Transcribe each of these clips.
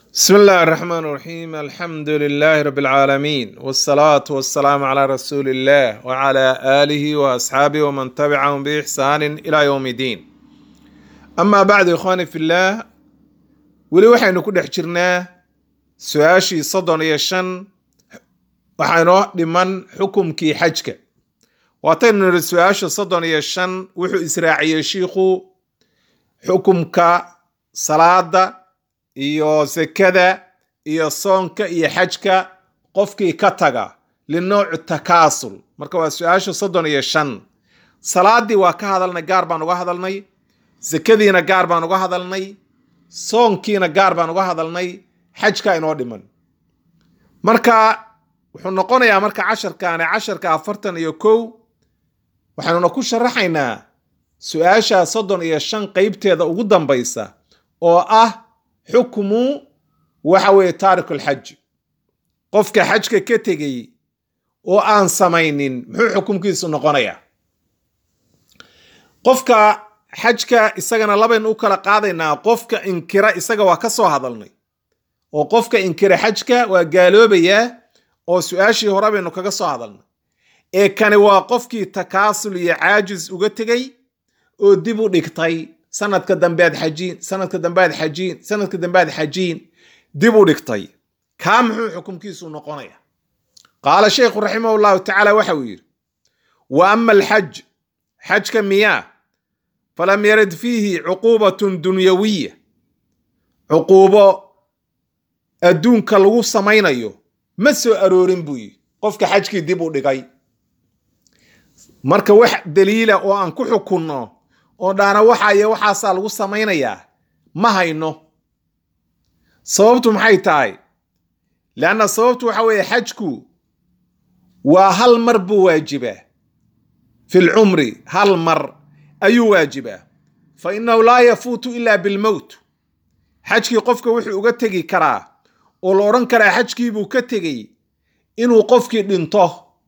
بسم الله الرحمن الرحيم الحمد لله رب العالمين والصلاة والسلام على رسول الله وعلى آله وأصحابه ومن تبعهم بإحسان إلى يوم الدين أما بعد إخواني في الله ولي waxaynu ku dhex jirnaa su-aashii 35 waxaynoo dhiman xukumkii xajka waataynu niri su-aasha 35 wuxuu israaciyey shiikhu xukumka salaada iyo zakada iyo soonka iyo xajka qofkii ka taga linooc takaasul marka waa su-aasha 35 salaadii waa ka hadalnay gaar baan uga hadalnay zakadiina gaar baan uga hadalnay soonkiina gaar baan uga hadalnay xajka inoo dhiman marka wuxuu noqonayaa marka casharkaani casharka 41 waxaanuna ku sharaxaynaa su-aasha 35 qaybteeda ugu dambaysa oo ah xukmu waxa weeye taarikul xaj qofka xajka ka tegay oo aan samaynin muxuu xukumkiisu noqonayaa qofka xajka isagana labayn u kala qaadaynaa qofka inkira isaga waa ka soo hadalnay oo qofka inkira xajka waa gaaloobayaa oo su-aashii hore baynu kaga soo hadalnay ee kani waa qofkii takaasul iyo caajiz uga tegay oo dib u dhigtay sanadka dambeed xajiin sanadka dambeed xajiin sanadka dambeed xajiin dib u dhigtay kaa muxuu xukumkiisu noqonaya qaala sheekhu raximahullahu tacaala waxa uu yidhi wa ama alxaj xajka miyaa falam yarid fiihi cuquubatun dunyawiya cuquubo adduunka lagu samaynayo ma soo aroorin buu yidhi qofka xajkii dib u dhigay marka wax daliila oo aan ku xukunno oo dhaana waxaasaa lagu samaynayaa ma hayno sababtu maxay tahay leanna sababtu waxa weeye xajku waa hal mar buu waajibaa fi lcumri hal mar ayuu waajibaa fa innahu laa yafuutu ilaa bilmowt xajkii qofka wuxuu uga tegi karaa oo la odhan karaa xajkii buu ka tegey inuu qofkii dhinto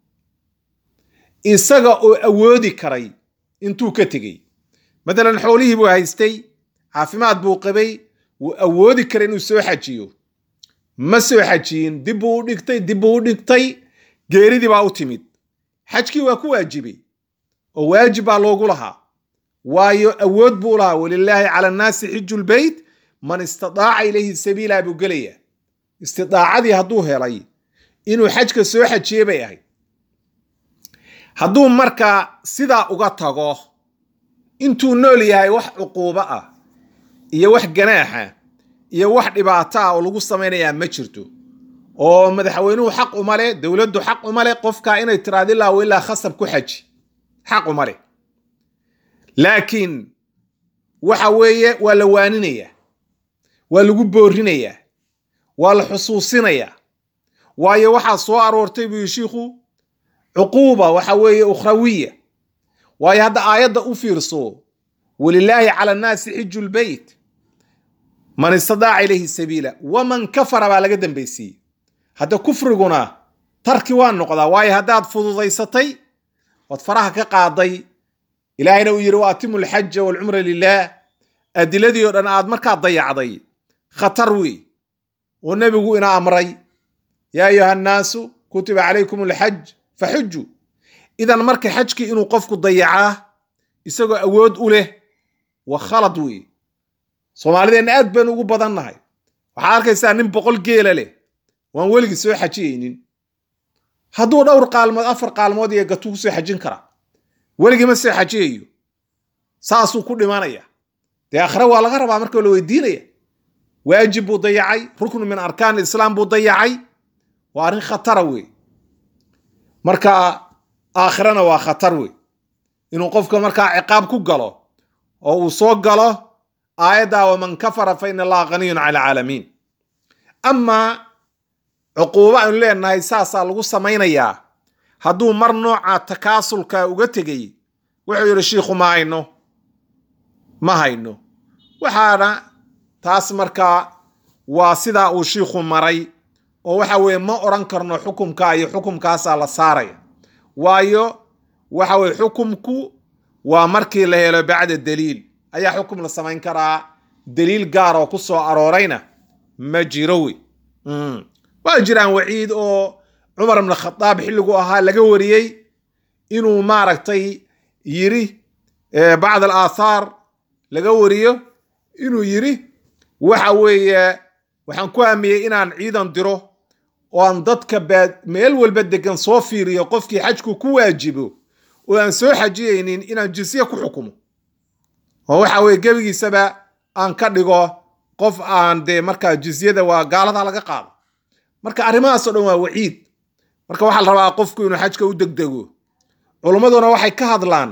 isaga oo awoodi karay intuu ka tegey matalan xoolihii buu haystay caafimaad buu qabay wuu awoodi kara inuu soo xajiyo ma soo xajiyin dib buu u dhigtay geeridii baa u timid xajkii waa ku waajibay oo waajib baa loogu lahaa waayo awood buu lahaa walilaahi cala annaasi xiju lbeyt man istidaaca ilayhi sabiila buu gelaya istidaacadii hadduu helay inuu xajka soo xajiye bay ahayd hadduu markaa sidaa uga tago intuu nool yahay wax cuquubo ah iyo wax ganaaxa iyo wax dhibaato ah oo lagu samaynayaa ma jirto oo madaxweynuhu xaq uma leh dowladdu xaq uma leh qofka inay tiraado ilaa wa ilaa khasab ku xaji xaq uma leh laakiin waxa weeye waa la waaninaya waa lagu boorinayaa waa la xusuusinayaa waayo waxaa soo aroortay buu shiikhu cuquuba waxa weeye ukhrawiya waayo hadda aayadda u fiirso walilaahi cala annaasi xiju lbeyt man istidaaca ilayhi sabiila waman kafara baa laga dambaysiiyey hadda kufriguna tarki waa noqdaa waayo haddaad fududaysatay ood faraha ka qaaday ilaahayna uu yidhi wa atimu alxaja waalcumra lilah adiladii oo dhan aad markaa dayacday khatar wey oo nebigu ina amray yaa ayuha annaasu kutiba calaykum alxaj faxuju idan marka xajkii inuu qofku dayacaa isagoo awood u leh waa khalad wey soomaalideenna aad baynu ugu badannahay waxaad arkaysaa nin 100 geela leh waan weligii soo xajiyeynin hadduu dhowr qaalmood 4 qaalmood iyo gatuu soo xajin karaa weligii ma soo xajiyayo saasuu ku dhimanaya dee akhre waa laga rabaa marka la weydiinaya waajib buu dayacay ruknu min arkaan islaam buu dayacay waa arrin khatara wey marka aakhirana waa khatar wey inuu qofka markaa ciqaab ku galo oo uu soo galo aayadda waman kafara fa ina allaha ghaniyun cala alcaalamiin amaa cuquubo aynu leenahay saasaa lagu samaynayaa hadduu mar nooca takaasulka uga tegay wuxuu yidhi shiikhu ma hayno waxaana taas markaa waa sidaa uu shiikhu maray oo waxa weeye ma odhan karno xukumka iyo xukumkaasaa la saaraya waayo waxa weye xukumku waa markii la helo bacda daliil ayaa xukum la samayn karaa daliil gaar oo ku soo aroorayna ma jiro wey waa jiraan waciid oo cumar ibn khataab xilligu ahaa laga wariyey inuu maaragtay yiri bacd al-aathaar laga wariyo inuu yiri waxa weeye waxaan ku aamiyey inaan ciidan diro oo aan dadka meel walba degan soo fiiriyo qofkii xajku ku waajibo oo aan soo xajiyeynin inaan jizye ku xukumo oo waxa weeye gebigiisaba aan ka dhigo qof aan dee markaa jizyada waa gaalada laga qaado marka arrimahaas oo dhan waa waciid marka waxaa la rabaa qofku inuu xajka u degdego culimmaduna waxay ka hadlaan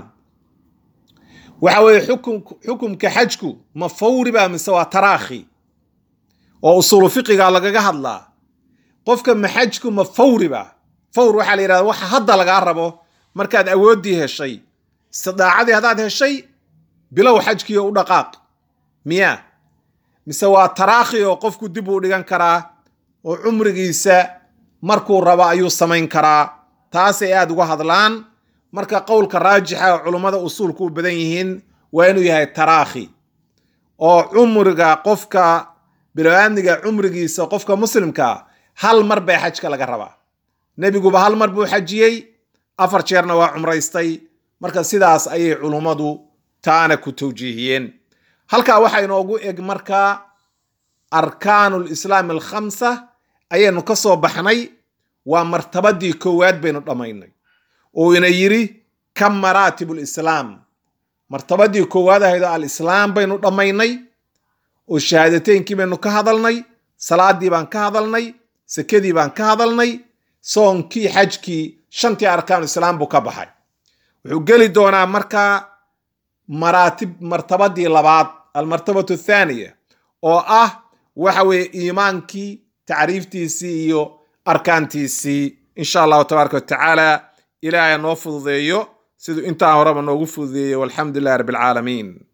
waxa weeye xukumka xajku ma fawri baa mise waa taraakhi oo usuulu fiqiga lagaga hadlaa qofka ma xajku ma fawri baa fawr waxaa la yidhahdaa waxa hadda lagaa rabo markaad awooddii heshay istidaacadii haddaad heshay bilow xajkiiyo u dhaqaaq miyaa mise waa taraakhi oo qofku dib uu dhigan karaa oo cumrigiisa markuu rabo ayuu samayn karaa taasay aad uga hadlaan marka qowlka raajixa oo culummada usuulku u badan yihiin waa inuu yahay taraakhi oo cumriga qofka bilowaadniga cumrigiisa qofka muslimka hal mar bay xajka laga rabaa nebiguba hal mar buu xajiyey 4 jeerna waa cumraystay marka sidaas ayay culummadu taana ku tawjiihiyeen halkaa waxaa inoogu eg markaa arkaanul islaam al-5 ayaynu ka soo baxnay waa martabadii koowaad baynu dhammaynay oo ina yiri kam maratibul islaam martabadii koowaad ahayd al-islaam baynu dhammaynay oo shahaadateynki baynu ka hadalnay salaadii baan ka hadalnay sakadii baan ka hadalnay soonkii xajkii 5 arkaan islaam buu ka baxay wuxuu geli doonaa markaa martabadii labaad almartabatu thaniya oo ah waxa weeye iimaankii tacriiftiisii iyo arkaantiisii insha allahu tabaaraka wa tacaala ilaahay noo fududeeyo siduu intaa horeba noogu fududeeyey walxamdu lillahi rabbil caalamiin